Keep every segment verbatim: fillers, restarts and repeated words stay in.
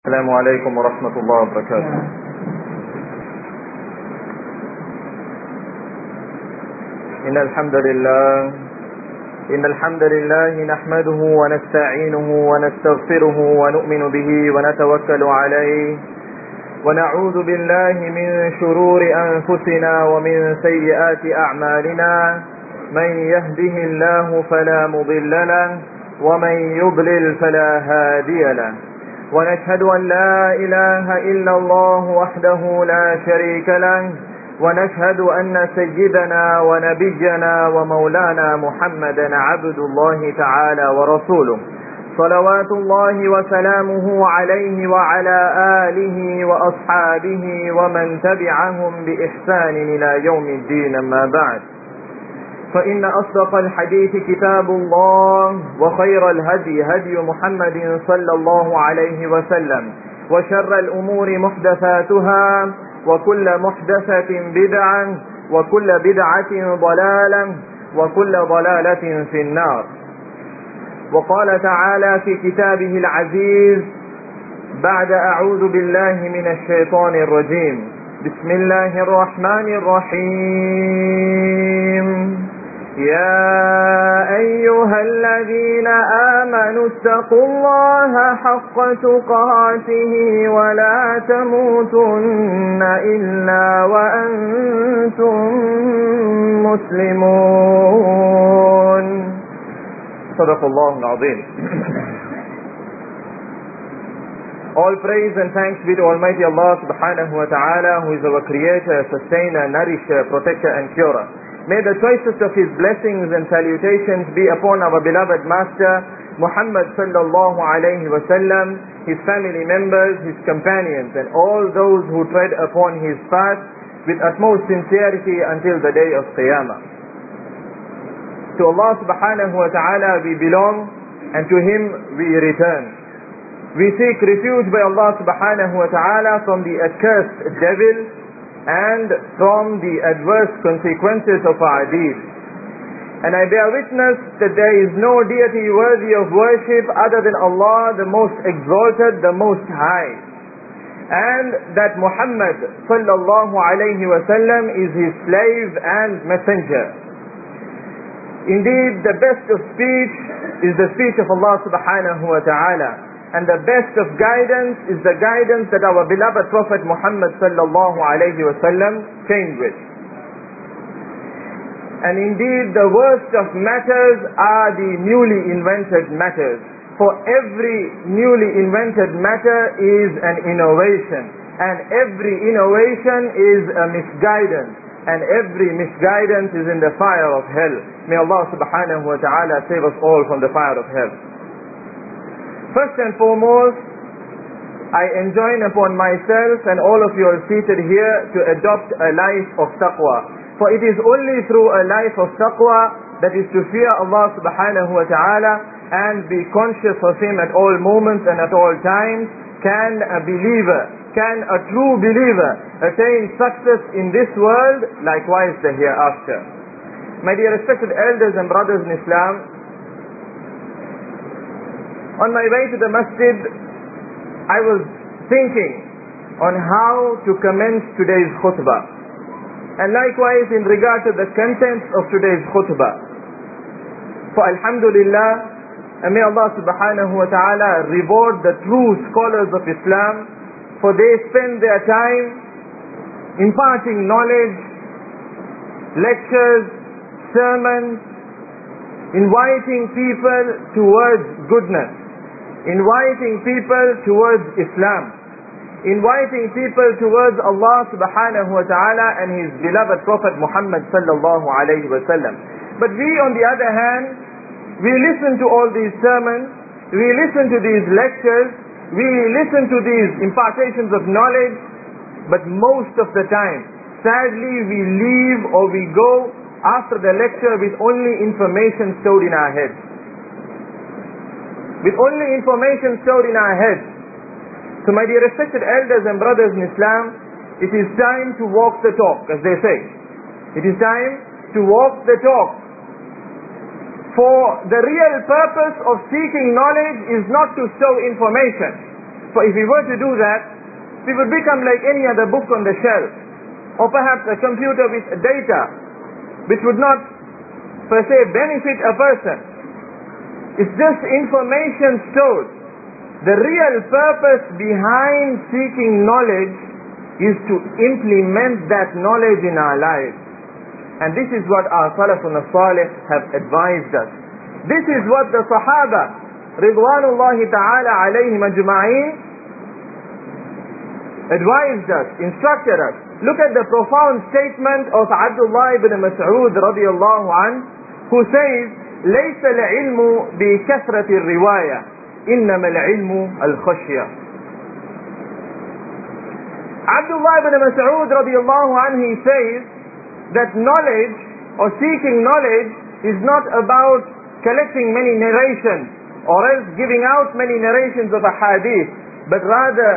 السلام عليكم ورحمة الله وبركاته. إن الحمد لله إن الحمد لله نحمده ونستعينه ونستغفره ونؤمن به ونتوكل عليه ونعوذ بالله من شرور أنفسنا ومن سيئات أعمالنا. من يهده الله فلا مضل له ومن يضلل فلا هادي له، ونشهد أن لا إله إلا الله وحده لا شريك له، ونشهد أن سيدنا ونبينا ومولانا محمدا عبد الله تعالى ورسوله، صلوات الله وسلامه عليه وعلى آله وأصحابه ومن تبعهم بإحسان إلى يوم الدين. أما بعد، فإن أصدق الحديث كتاب الله، وخير الهدي هدي محمد صلى الله عليه وسلم، وشر الأمور محدثاتها، وكل محدثة بدعة، وكل بدعة ضلالة، وكل ضلالة في النار. وقال تعالى في كتابه العزيز بعد أعوذ بالله من الشيطان الرجيم: بسم الله الرحمن الرحيم. يا أيها الذين آمنوا اتقوا الله حق تقاته ولا تموتن إلا وأنتم مسلمون. صدق الله العظيم. All praise and thanks be to Almighty Allah subhanahu wa ta'ala, who is our creator, sustainer, nourisher, protector and curer. May the choicest of His blessings and salutations be upon our beloved Master Muhammad sallallahu alayhi wa sallam, His family members, His companions, and all those who tread upon His path with utmost sincerity until the day of Qiyamah. To Allah subhanahu wa ta'ala we belong, and to Him we return. We seek refuge by Allah subhanahu wa ta'ala from the accursed devil and from the adverse consequences of our deeds. And I bear witness that there is no deity worthy of worship other than Allah, the most exalted, the most high. And that Muhammad sallallahu alayhi wa sallam is His slave and messenger. Indeed, the best of speech is the speech of Allah subhanahu wa ta'ala. And the best of guidance is the guidance that our beloved Prophet Muhammad sallallahu alayhi wa sallam came with. And indeed, the worst of matters are the newly invented matters. For every newly invented matter is an innovation, and every innovation is a misguidance, and every misguidance is in the fire of hell. May Allah subhanahu wa ta'ala save us all from the fire of hell. First and foremost, I enjoin upon myself and all of you are seated here to adopt a life of taqwa. For it is only through a life of taqwa, that is to fear Allah subhanahu wa ta'ala and be conscious of Him at all moments and at all times, can a believer, can a true believer attain success in this world, likewise the hereafter. My dear respected elders and brothers in Islam, on my way to the masjid, I was thinking on how to commence today's khutbah. And likewise in regard to the contents of today's khutbah. For alhamdulillah, and may Allah subhanahu wa ta'ala reward the true scholars of Islam, for they spend their time imparting knowledge, lectures, sermons, inviting people towards goodness, inviting people towards Islam, inviting people towards Allah subhanahu wa ta'ala and His beloved Prophet Muhammad sallallahu alayhi wa sallam. But we on the other hand, we listen to all these sermons, we listen to these lectures, we listen to these impartations of knowledge, but most of the time, sadly we leave or we go after the lecture with only information stored in our heads. With only information stored in our heads. So my dear respected elders and brothers in Islam, it is time to walk the talk, as they say. It is time to walk the talk. For the real purpose of seeking knowledge is not to stow information. For if we were to do that, we would become like any other book on the shelf, or perhaps a computer with data, which would not per se benefit a person. It's just information stored. The real purpose behind seeking knowledge is to implement that knowledge in our lives. And this is what our Salafun as-Salih have advised us. This is what the Sahaba, Ridwanullahi ta'ala alayhim ajma'in, advised us, instructed us. Look at the profound statement of Abdullah ibn Mas'ud radiyallahu anhu, who says, لَيْسَ الْعِلْمُ بِكَثْرَةِ الرِّوَايَةِ إِنَّمَا الْعِلْمُ الْخَشْيَةِ. Abdullah ibn Mas'ud radiyallahu anhu, he says that knowledge or seeking knowledge is not about collecting many narrations or else giving out many narrations of a hadith, but rather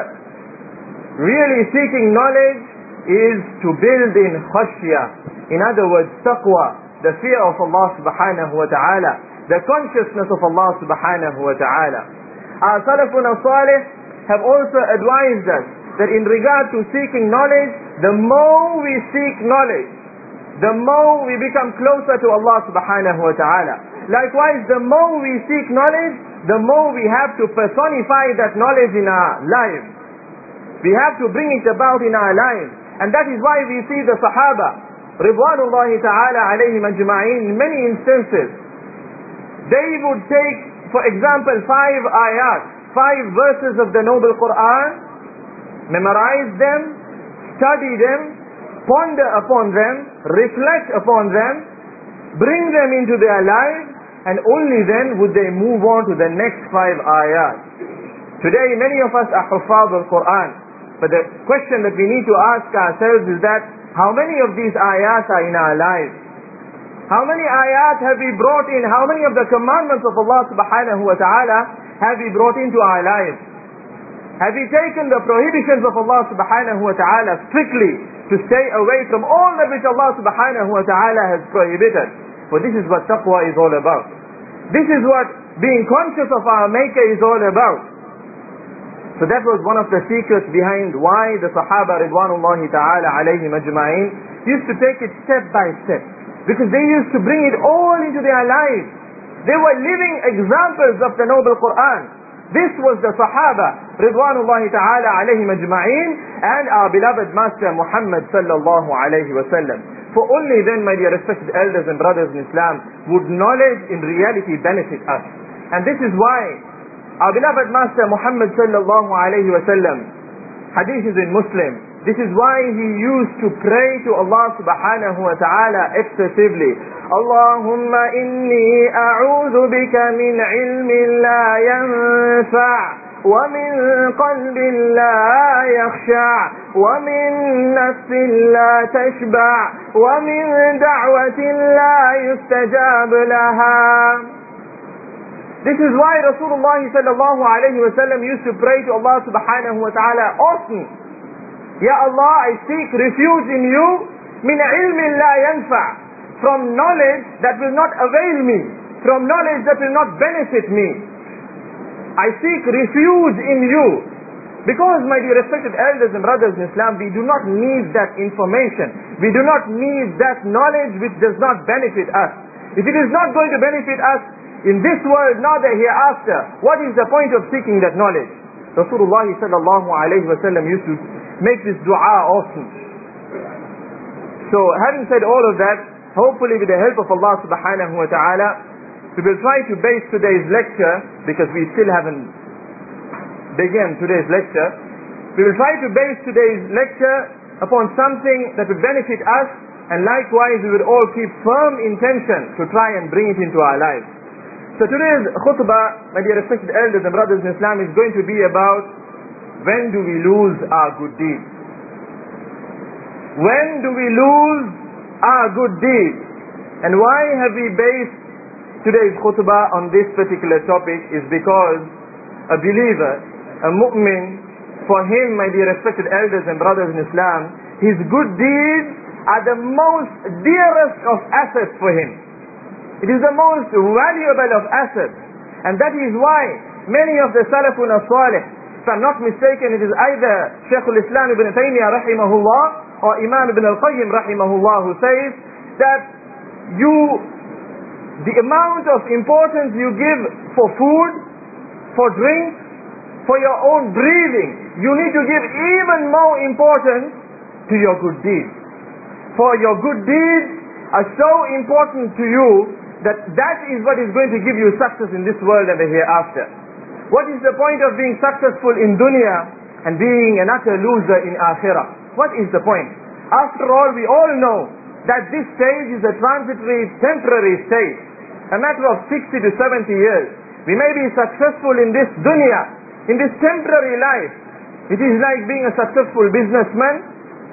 really seeking knowledge is to build in khashya. In other words, taqwa, the fear of Allah subhanahu wa ta'ala, the consciousness of Allah subhanahu wa ta'ala. Our Salafun as-Salih have also advised us that in regard to seeking knowledge, the more we seek knowledge, the more we become closer to Allah subhanahu wa ta'ala. Likewise, the more we seek knowledge, the more we have to personify that knowledge in our lives. We have to bring it about in our lives. And that is why we see the Sahaba, Ridwanullahi ta'ala alayhim ajma'in, in many instances, they would take, for example, five ayat, five verses of the Noble Quran, memorize them, study them, ponder upon them, reflect upon them, bring them into their lives, and only then would they move on to the next five ayat. Today many of us are huffaz al-Quran, but the question that we need to ask ourselves is that how many of these ayat are in our lives? How many ayat have we brought in? How many of the commandments of Allah subhanahu wa ta'ala have we brought into our lives? Have we taken the prohibitions of Allah subhanahu wa ta'ala strictly to stay away from all that which Allah subhanahu wa ta'ala has prohibited? For this is what taqwa is all about. This is what being conscious of our Maker is all about. So that was one of the secrets behind why the Sahaba Ridwanullahi ta'ala alayhim ajma'in used to take it step by step. Because they used to bring it all into their lives. They were living examples of the Noble Quran. This was the Sahaba Ridwanullahi ta'ala alayhim ajma'in and our beloved Master Muhammad sallallahu alayhi wa sallam. For only then, my dear respected elders and brothers in Islam, would knowledge in reality benefit us. And this is why our beloved Master Muhammad sallallahu alayhi wa sallam, hadith is in Muslim, this is why he used to pray to Allah subhanahu wa ta'ala excessively. Allahumma inni a'udhu bika min ilmin la yanfa' ومن قلب لا يخشع ومن نفس لا تشبع ومن دعوة لا يستجاب لها. This is why Rasulullah sallallahu alayhi wa sallam used to pray to Allah subhanahu wa ta'ala often. Ya Allah, I seek refuge in you min ilmin la yanfa', from knowledge that will not avail me, from knowledge that will not benefit me. I seek refuge in you. Because, my dear respected elders and brothers in Islam, we do not need that information. We do not need that knowledge which does not benefit us. If it is not going to benefit us in this world, nor the hereafter, what is the point of seeking that knowledge? Rasulullah sallallahu alayhi wa sallam used to make this dua often. So, having said all of that, hopefully with the help of Allah subhanahu wa ta'ala, we will try to base today's lecture, because we still haven't begun today's lecture, we will try to base today's lecture upon something that will benefit us, and likewise we will all keep firm intention to try and bring it into our lives. So today's khutbah, my dear respected elders and brothers in Islam, is going to be about when do we lose our good deeds? When do we lose our good deeds? And why have we based today's khutbah on this particular topic is because a believer, a mu'min, for him, my dear respected elders and brothers in Islam, his good deeds are the most dearest of assets for him. It is the most valuable of assets. And that is why many of the Salafun as-Salih, if I'm not mistaken, it is either Shaykh al-Islam ibn Taymiyyah rahimahullah or Imam ibn al-Qayyim rahimahullah who says that you, the amount of importance you give for food, for drink, for your own breathing, you need to give even more importance to your good deeds. For your good deeds are so important to you that that is what is going to give you success in this world and the hereafter. What is the point of being successful in dunya and being an utter loser in akhirah? What is the point? After all, we all know that this stage is a transitory, temporary stage, a matter of sixty to seventy years. We may be successful in this dunya, in this temporary life. It is like being a successful businessman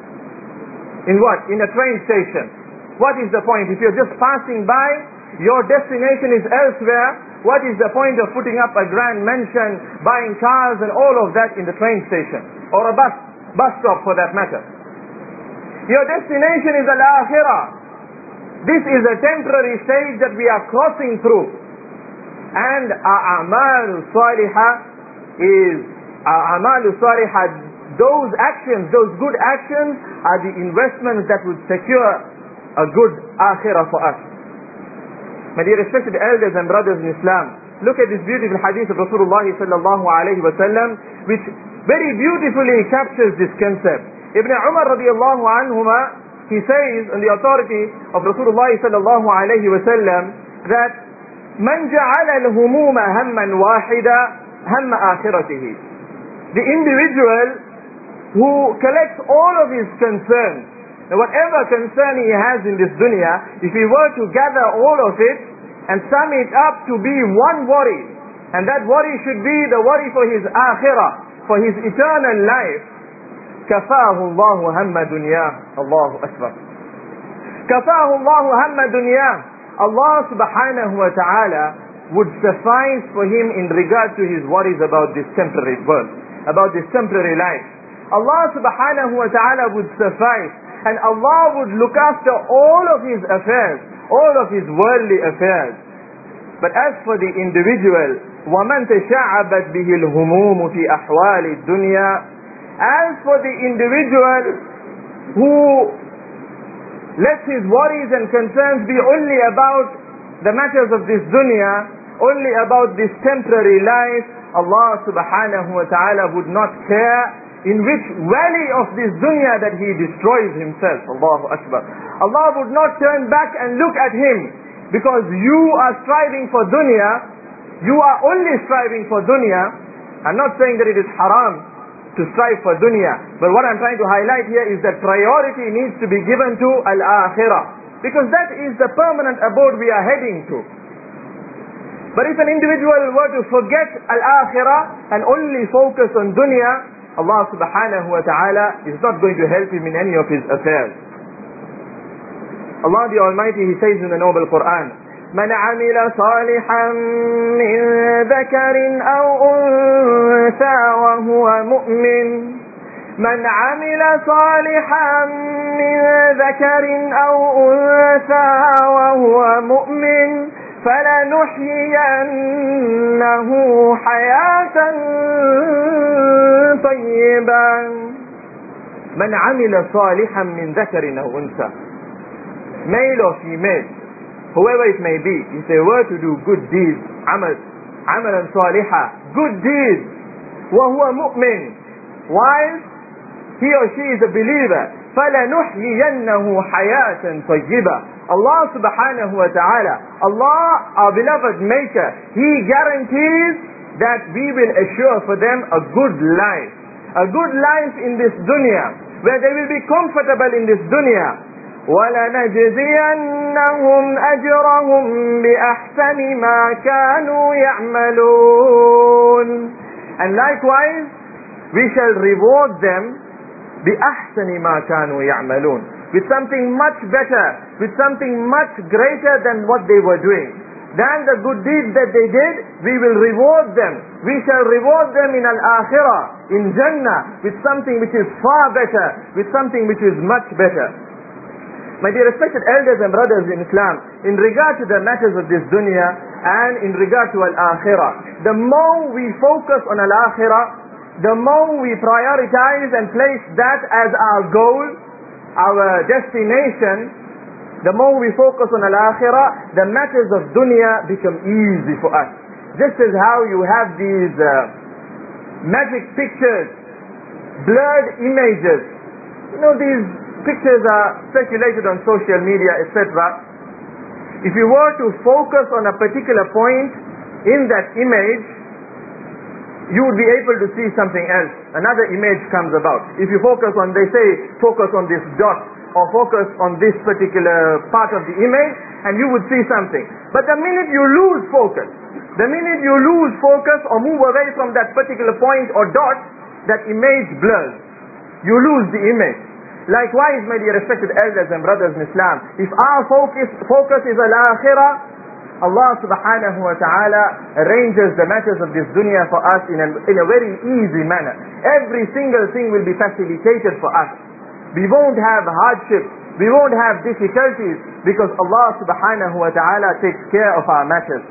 in what? In a train station. What is the point? If you're just passing by, your destination is elsewhere, what is the point of putting up a grand mansion, buying cars and all of that in the train station? Or a bus, bus stop for that matter. Your destination is al-akhirah. This is a temporary stage that we are crossing through. And our a'mal salihah is, our a'mal salihah, those actions, those good actions are the investments that would secure a good akhirah for us. My dear respected elders and brothers in Islam, look at this beautiful hadith of Rasulullah sallallahu alayhi wa sallam, which very beautifully captures this concept. Ibn Umar radiallahu anhuma, he says on the authority of Rasulullah sallallahu alayhi wa sallam that man ja'ala al-humuma hamman wahida hamma akhiratihi. The individual who collects all of his concerns, now whatever concern he has in this dunya, if he were to gather all of it and sum it up to be one worry, and that worry should be the worry for his akhirah, for his eternal life, kafahu Allahu hamma dunyah. Allahu Akbar. Kafahu Allahu hamma dunyah. Allah subhanahu wa ta'ala would suffice for him in regard to his worries about this temporary world, about this temporary life. Allah subhanahu wa ta'ala would suffice, and Allah would look after all of his affairs, all of his worldly affairs. But as for the individual, وَمَنْ تَشَعَّبَتْ بِهِ الْهُمُومُ فِي أَحْوَالِ الدُّنْيَا, as for the individual who lets his worries and concerns be only about the matters of this dunya, only about this temporary life, Allah subhanahu wa ta'ala would not care in which valley of this dunya that he destroys himself. Allahu Akbar. Allah would not turn back and look at him because you are striving for dunya. You are only striving for dunya. I'm not saying that it is haram to strive for dunya, but what I'm trying to highlight here is that priority needs to be given to al-akhirah, because that is the permanent abode we are heading to. But if an individual were to forget al-akhirah and only focus on dunya, Allah subhanahu wa ta'ala is not going to help him in any of his affairs. Allah the Almighty, He says in the Noble Quran, مَنْ عَمِلَ صَالِحًا مِّن ذَكَرٍ أَوْ أُنثَى وَهُوَ مُؤْمِنٌ مَنْ عَمِلَ صَالِحًا مِّن ذَكَرٍ أَوْ أُنثَى وَهُوَ مُؤْمِنٌ فَلَنُحْيِيَنَّهُ حَيَاةً طَيِّبَةً. مَنْ عَمِلَ صَالِحًا مِّن ذَكَرٍ أَوْ أُنثَى, male or female, whoever it may be, if they were to do good deeds, amal, amalan salihah, good deeds, وَهُوَ مُؤْمِنٌ, while he or she is a believer, فَلَنُحْيِيَنَّهُ حَيَاةً طَيِّبَةً. Allah subhanahu wa ta'ala, Allah our beloved maker, He guarantees that we will assure for them a good life, a good life in this dunya, where they will be comfortable in this dunya. وَلَنَجْزِيَنَّهُمْ أَجْرَهُمْ بِأَحْسَنِ مَا كَانُوا يَعْمَلُونَ. And likewise, we shall reward them بِأَحْسَنِ مَا كَانُوا يَعْمَلُونَ, with something much better, with something much greater than what they were doing. Than the good deeds that they did, we will reward them. We shall reward them in al-akhirah, in Jannah, with something which is far better, with something which is much better. My dear respected elders and brothers in Islam, in regard to the matters of this dunya and in regard to al-akhirah, the more we focus on al-akhirah, the more we prioritize and place that as our goal, our destination, the more we focus on al-akhirah, the matters of dunya become easy for us. Just as how you have these uh, magic pictures, blurred images. You know, these pictures are circulated on social media, et cetera. If you were to focus on a particular point in that image, you would be able to see something else. Another image comes about. If you focus on, they say, focus on this dot, or focus on this particular part of the image, and you would see something. But the minute you lose focus, the minute you lose focus or move away from that particular point or dot, that image blurs. You lose the image. Likewise, my dear respected elders and brothers in Islam, if our focus, focus is al-akhirah, Allah subhanahu wa ta'ala arranges the matters of this dunya for us in a, in a very easy manner. Every single thing will be facilitated for us. We won't have hardships, we won't have difficulties, because Allah subhanahu wa ta'ala takes care of our matters.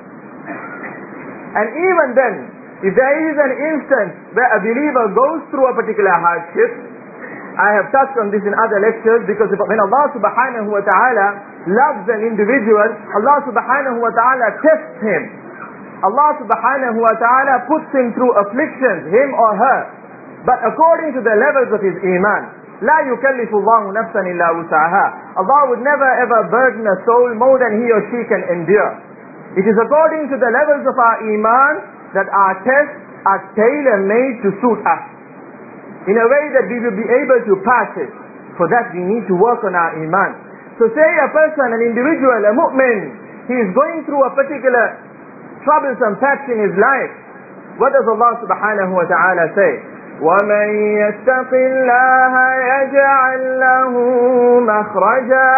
And even then, if there is an instance where a believer goes through a particular hardship, I have touched on this in other lectures, because when Allah subhanahu wa ta'ala loves an individual, Allah subhanahu wa ta'ala tests him. Allah subhanahu wa ta'ala puts him through afflictions, him or her, but according to the levels of his iman. لا يكلف الله نفسا إلا وسعها. Allah would never ever burden a soul more than he or she can endure. It is according to the levels of our iman that our tests are tailor-made to suit us, in a way that we will be able to pass it. For that we need to work on our iman. So say a person, an individual, a mu'min, he is going through a particular troublesome patch in his life. What does Allah subhanahu wa ta'ala say? وَمَنْ يَتَّقِ اللَّهَ يَجْعَلْ لَهُ مَخْرَجًا.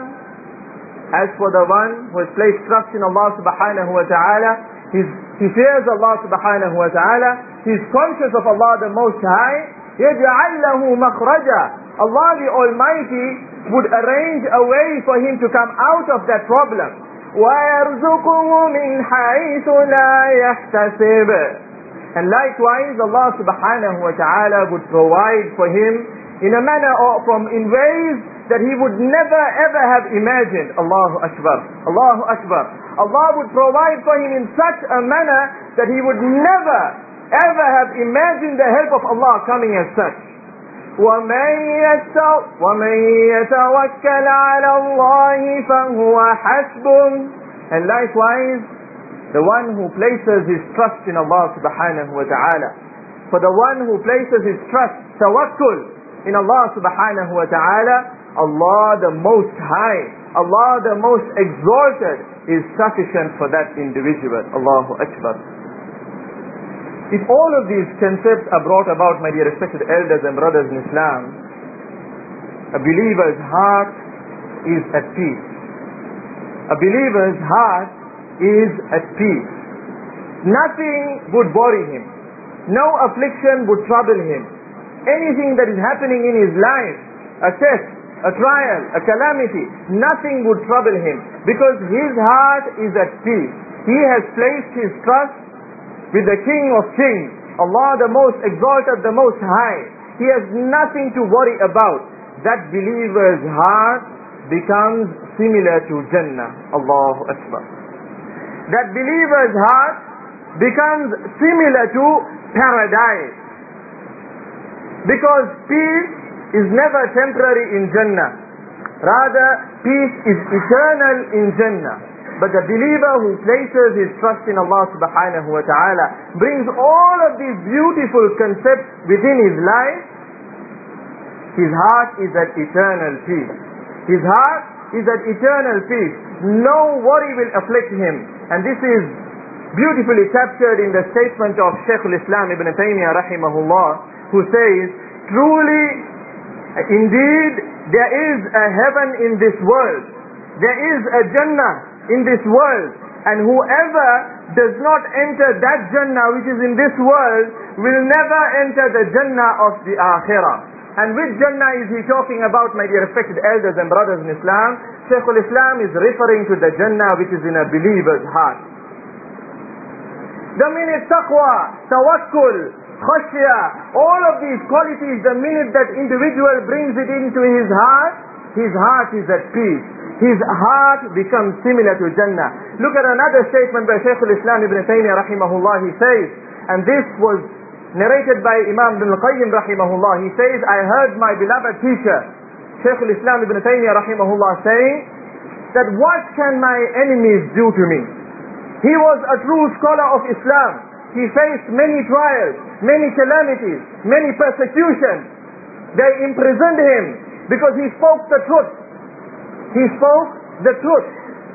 As for the one who has placed trust in Allah subhanahu wa ta'ala, he's, he fears Allah subhanahu wa ta'ala, he is conscious of Allah the Most High, يَجْعَلْ لَهُ مَخْرَجًا. Allah the Almighty would arrange a way for him to come out of that problem. وَيَرْزُقُهُ مِنْ حَيْثُ لَا يَحْتَسِبُ. And likewise, Allah subhanahu wa ta'ala would provide for him in a manner or from in ways that he would never ever have imagined. Allahu Akbar. Allahu Akbar. Allah would provide for him in such a manner that he would never ever have imagined the help of Allah coming as such. وَمَنْ يَتَوَكَّلْ عَلَى اللَّهِ فَهُوَ حَسْبُهُ. And likewise, the one who places his trust in Allah subhanahu wa ta'ala. For the one who places his trust, tawakkul, in Allah subhanahu wa ta'ala, Allah the Most High, Allah the Most Exalted, is sufficient for that individual. Allahu Akbar. If all of these concepts are brought about, my dear respected elders and brothers in Islam, a believer's heart is at peace. A believer's heart is at peace. Nothing would worry him. No affliction would trouble him. Anything that is happening in his life, a test, a trial, a calamity, nothing would trouble him, because his heart is at peace. He has placed his trust with the King of Kings, Allah the Most Exalted, the Most High. He has nothing to worry about. That believer's heart becomes similar to Jannah. Allahu Akbar. That believer's heart becomes similar to paradise. Because peace is never temporary in Jannah. Rather, peace is eternal in Jannah. But the believer who places his trust in Allah subhanahu wa ta'ala brings all of these beautiful concepts within his life. His heart is at eternal peace. His heart is at eternal peace. No worry will afflict him. And this is beautifully captured in the statement of Shaykh al-Islam Ibn Taymiyyah rahimahullah, who says, truly, indeed, there is a heaven in this world. There is a Jannah in this world, and whoever does not enter that Jannah which is in this world will never enter the Jannah of the Akhirah. And which Jannah is he talking about, my dear respected elders and brothers in Islam? Shaykh al-Islam is referring to the Jannah which is in a believer's heart. The minute taqwa, tawakkul, khashya, all of these qualities, the minute that individual brings it into his heart, his heart is at peace. His heart becomes similar to Jannah. Look at another statement by Shaykh al-Islam Ibn Taymiyyah rahimahullah. He says, and this was narrated by Imam Ibn al-Qayyim rahimahullah. He says, I heard my beloved teacher, Shaykh al-Islam Ibn Taymiyyah rahimahullah, saying that what can my enemies do to me? He was a true scholar of Islam. He faced many trials, many calamities, many persecutions. They imprisoned him because he spoke the truth. He spoke the truth.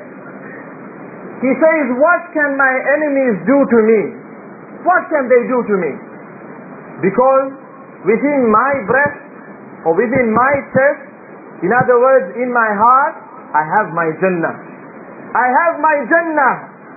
He says, what can my enemies do to me? What can they do to me? Because within my breast or within my chest, in other words, in my heart, I have my Jannah. I have my Jannah.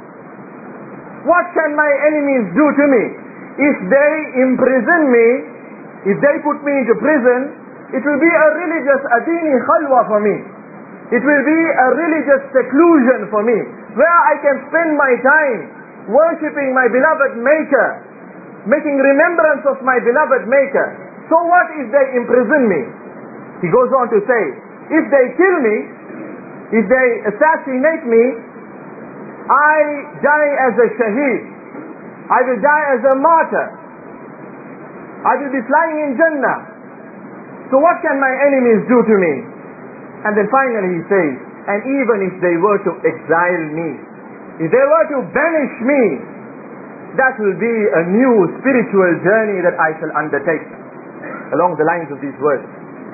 What can my enemies do to me? If they imprison me, if they put me into prison, it will be a religious adini khalwa for me. It will be a religious seclusion for me, where I can spend my time worshipping my beloved Maker, making remembrance of my beloved Maker. So what if they imprison me? He goes on to say, if they kill me, if they assassinate me, I die as a shaheed. I will die as a martyr. I will be flying in Jannah. So what can my enemies do to me? And then finally he says, and even if they were to exile me, if they were to banish me, that will be a new spiritual journey that I shall undertake. Along the lines of these words.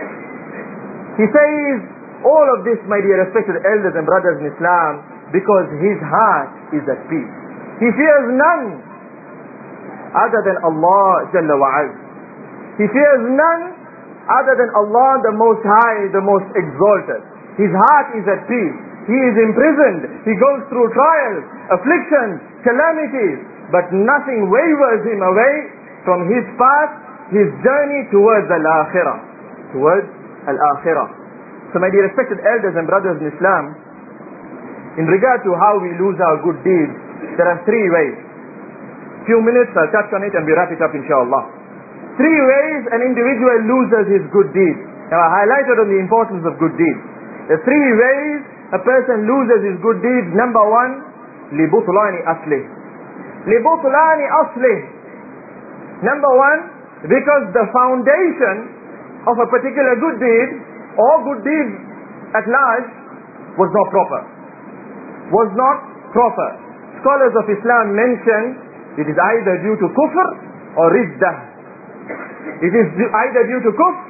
He says, all of this, my dear respected elders and brothers in Islam, because his heart is at peace. He fears none other than Allah Jalla wa'ala. He fears none other than Allah, the Most High, the Most Exalted. His heart is at peace. He is imprisoned. He goes through trials, afflictions, calamities, but nothing wavers him away from his path, his journey towards al-akhirah. Towards al-akhirah. So my dear respected elders and brothers in Islam, in regard to how we lose our good deeds, there are three ways. Few minutes, I'll touch on it and we wrap it up inshallah. Three ways an individual loses his good deeds. Now I highlighted on the importance of good deeds. The three ways a person loses his good deeds. Number one, لِبُطْلَانِ أَصْلِهِ لِبُطْلَانِ أَصْلِهِ Number one, because the foundation of a particular good deed or good deed at large was not proper. Was not proper. Scholars of Islam mention it is either due to kufr or riddah. It is either due to kufr,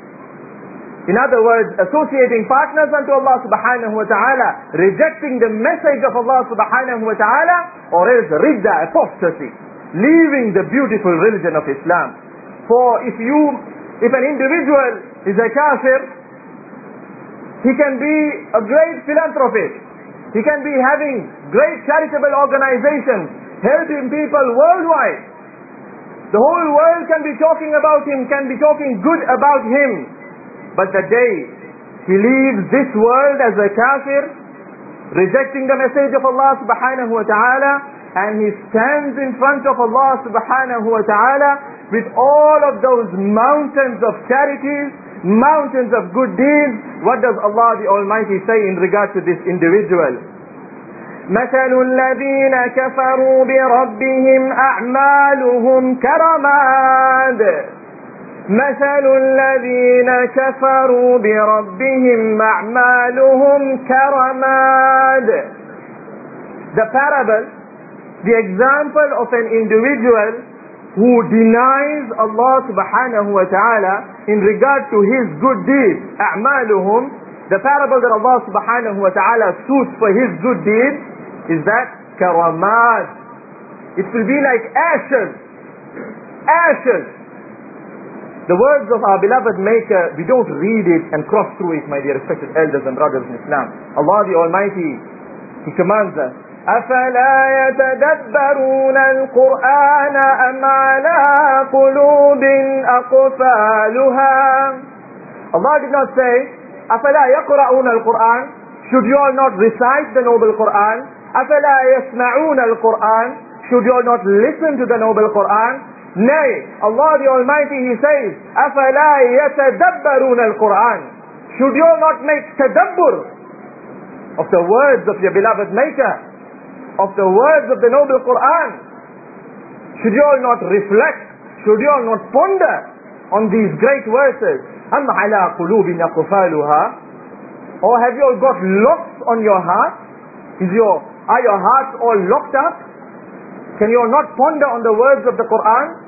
in other words, associating partners unto Allah subhanahu wa ta'ala, rejecting the message of Allah subhanahu wa ta'ala, or else ridda, apostasy, leaving the beautiful religion of Islam. For if you, if an individual is a kafir, he can be a great philanthropist, he can be having great charitable organizations, helping people worldwide. The whole world can be talking about him, can be talking good about him. But the day he leaves this world as a kafir, rejecting the message of Allah subhanahu wa ta'ala, and he stands in front of Allah subhanahu wa ta'ala with all of those mountains of charities, mountains of good deeds, what does Allah the Almighty say in regard to this individual? مثل الذين كفروا بربهم أعمالهم كرماد مثل الذين كفروا بربهم أعمالهم كرماد. The parable, the example of an individual who denies Allah subhanahu wa ta'ala in regard to his good deeds, أعمالهم, the parable that Allah subhanahu wa ta'ala suits for his good deeds is that karamad. It will be like ashes. Ashes. The words of our beloved Maker, we don't read it and cross through it, my dear respected elders and brothers in Islam. Allah the Almighty, He commands us, أَفَلَا يَتَدَبَّرُونَ الْقُرْآنَ أَمْ عَلَىٰ قُلُوبٍ أَقْفَالُهَا. Allah did not say, أَفَلَا يَقْرَؤُونَ الْقُرْآنَ. Should you all not recite the noble Qur'an? أَفَلَا يَسْمَعُونَ الْقُرْآنَ. Should you all not listen to the noble Qur'an? Nay, Allah the Almighty, He says, أَفَلَا يَتَدَبَّرُونَ الْقُرْآنِ. Should you not make tadabbur of the words of your beloved Maker, of the words of the noble Quran? Should you all not reflect? Should you all not ponder on these great verses? أَمْ عَلَىٰ قُلُوبٍ أَقْفَالُهَا. Or have you all got locks on your heart? Is your, are your hearts all locked up? Can you all not ponder on the words of the Quran?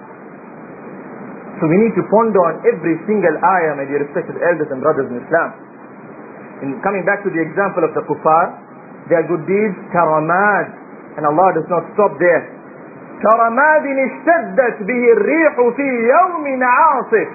So we need to ponder on every single ayah, my dear respected elders and brothers in Islam. In coming back to the example of the kuffar, their good deeds, karamad, and Allah does not stop there. كَرَمَادٍ اشْتَدَّتْ بِهِ الرِّيحُ فِي يَوْمٍ عَاصِفٍ.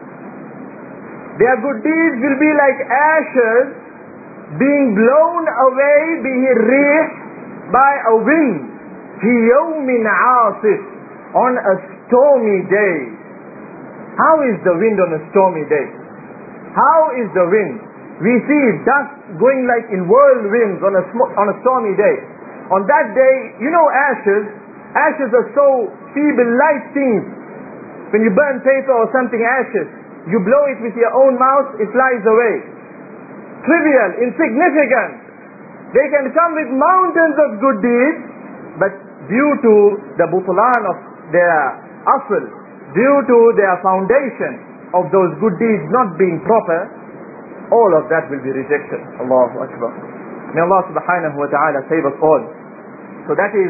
Their good deeds will be like ashes being blown away بِهِ الرِّيحُ by a wind. فِي يَوْمٍ عَاصِفٍ. On a stormy day. How is the wind on a stormy day? How is the wind? We see dust going like in whirlwinds on a, on a stormy day. On that day, you know ashes, ashes are so feeble, light things. When you burn paper or something, ashes, you blow it with your own mouth, it flies away. Trivial, insignificant. They can come with mountains of good deeds, but due to the butlan of their asl, due to their foundation of those good deeds not being proper, all of that will be rejected. Allahu Akbar. May Allah subhanahu wa ta'ala save us all. So that is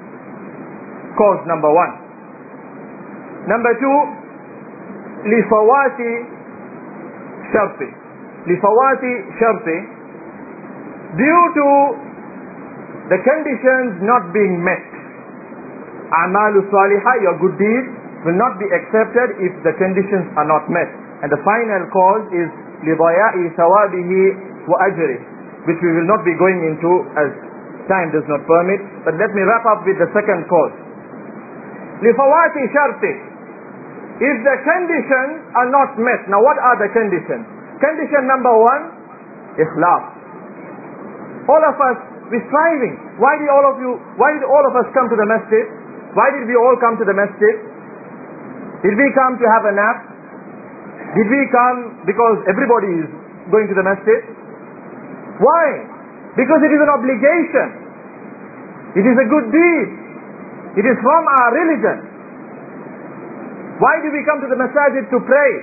cause number one. Number two, lifawati sharti. Lifawati sharti. Due to the conditions not being met. A'malu salihah, your good deeds, will not be accepted if the conditions are not met. And the final cause is لِضَيَاءِ ثَوَابِهِ وَأَجْرِهِ, which we will not be going into as time does not permit. But let me wrap up with the second cause. لِفَوَاتِ شَرْطِ. If the conditions are not met, now what are the conditions? Condition number one, ikhlas. All of us, we're striving. Why did all of you, why did all of us come to the masjid? Why did we all come to the masjid? Did we come to have a nap? Did we come because everybody is going to the masjid? Why? Because it is an obligation. It is a good deed. It is from our religion. Why do we come to the masjid to pray?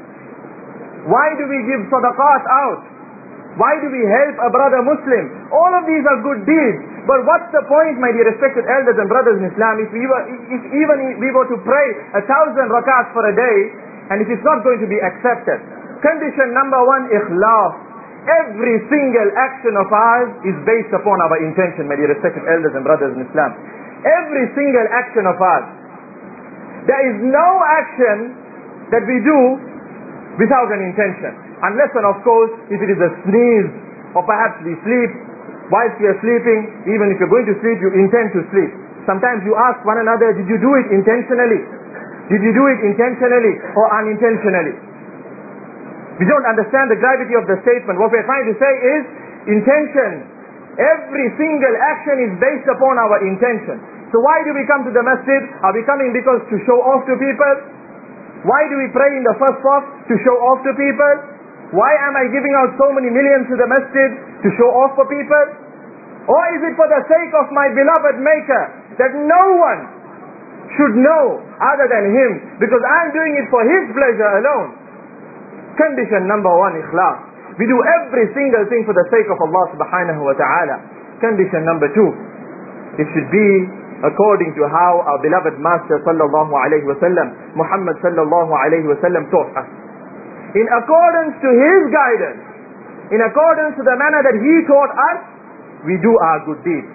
Why do we give sadaqat out? Why do we help a brother Muslim? All of these are good deeds. But what's the point, my dear respected elders and brothers in Islam, if we were, if even we were to pray a thousand rakats for a day, and it is not going to be accepted? Condition number one, ikhlas. Every single action of ours is based upon our intention, my dear respected elders and brothers in Islam. Every single action of ours. There is no action that we do without an intention. Unless and of course, if it is a sneeze, or perhaps we sleep, whilst we are sleeping, even if you're going to sleep, you intend to sleep. Sometimes you ask one another, did you do it intentionally? Did you do it intentionally or unintentionally? We don't understand the gravity of the statement. What we're trying to say is, intention. Every single action is based upon our intention. So why do we come to the masjid? Are we coming because to show off to people? Why do we pray in the first off? To show off to people? Why am I giving out so many millions to the masjid? To show off for people? Or is it for the sake of my beloved Maker, that no one should know other than Him, because I'm doing it for His pleasure alone? Condition number one, ikhlas. We do every single thing for the sake of Allah subhanahu wa ta'ala. Condition number two, it should be according to how our beloved Master sallallahu alayhi wa sallam, Muhammad sallallahu alayhi wa sallam, taught us. In accordance to His guidance, in accordance to the manner that He taught us, we do our good deeds.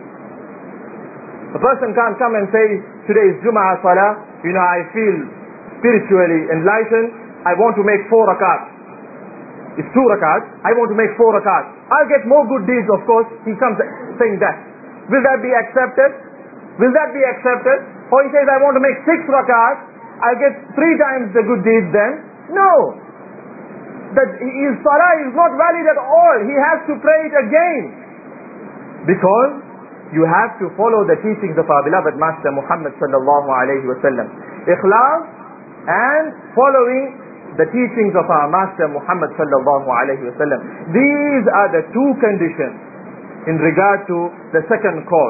A person can't come and say, today is Jum'ah Salah, you know, I feel spiritually enlightened, I want to make four rakats. It's two rakats, I want to make four rakats. I'll get more good deeds, of course. He comes saying that. Will that be accepted? Will that be accepted? Or he says, I want to make six rakats, I'll get three times the good deeds then? No. That his salah is not valid at all. He has to pray it again. Because you have to follow the teachings of our beloved Master Muhammad sallallahu alayhi wa sallam. ikhlas, and following the teachings of our Master Muhammad sallallahu alayhi wa sallam. These are the two conditions in regard to the second call.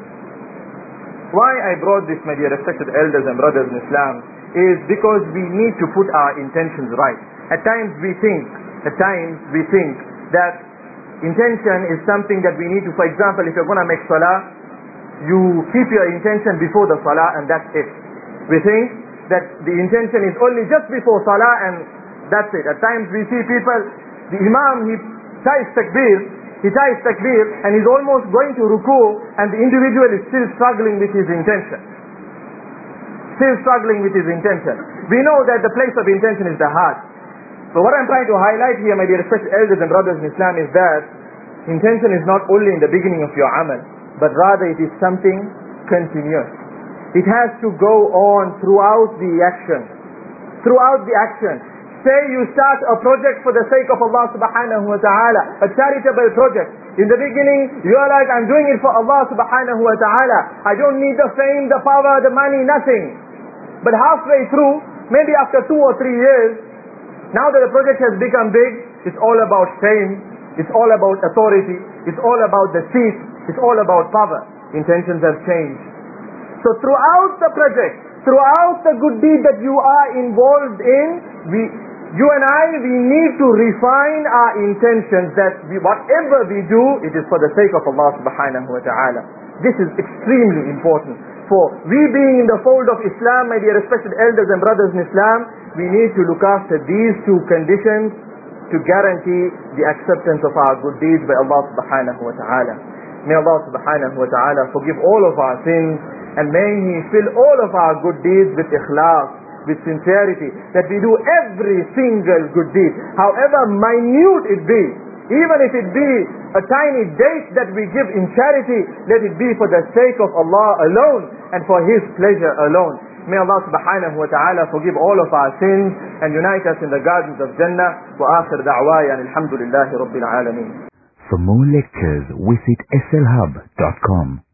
Why I brought this, my dear respected elders and brothers in Islam, is because we need to put our intentions right. At times we think, at times we think that intention is something that we need to, for example, if you're going to make salah, you keep your intention before the salah and that's it. We think that the intention is only just before salah and that's it. At times we see people, the imam, he ties takbir, he ties takbir and he's almost going to ruku and the individual is still struggling with his intention. Still struggling with his intention. We know that the place of intention is the heart. So what I'm trying to highlight here, my dear respected elders and brothers in Islam, is that intention is not only in the beginning of your amal, but rather it is something continuous. It has to go on throughout the action. Throughout the action. Say you start a project for the sake of Allah subhanahu wa ta'ala, a charitable project. In the beginning, you are like, I'm doing it for Allah subhanahu wa ta'ala. I don't need the fame, the power, the money, nothing. But halfway through, maybe after two or three years, now that the project has become big, it's all about fame, it's all about authority, it's all about the seat, it's all about power. Intentions have changed. So throughout the project, throughout the good deed that you are involved in, we, you and I, we need to refine our intentions that we, whatever we do, it is for the sake of Allah subhanahu wa ta'ala. This is extremely important. For we being in the fold of Islam, my dear respected elders and brothers in Islam, we need to look after these two conditions to guarantee the acceptance of our good deeds by Allah subhanahu wa ta'ala. May Allah subhanahu wa ta'ala forgive all of our sins, and may He fill all of our good deeds with ikhlas, with sincerity, that we do every single good deed, however minute it be, even if it be a tiny date that we give in charity, let it be for the sake of Allah alone and for His pleasure alone. May Allah subhanahu wa ta'ala forgive all of our sins and unite us in the gardens of Jannah. Wa akhir da'waya alhamdulillahi rabbil alameen. For more lectures, visit S L hub dot com.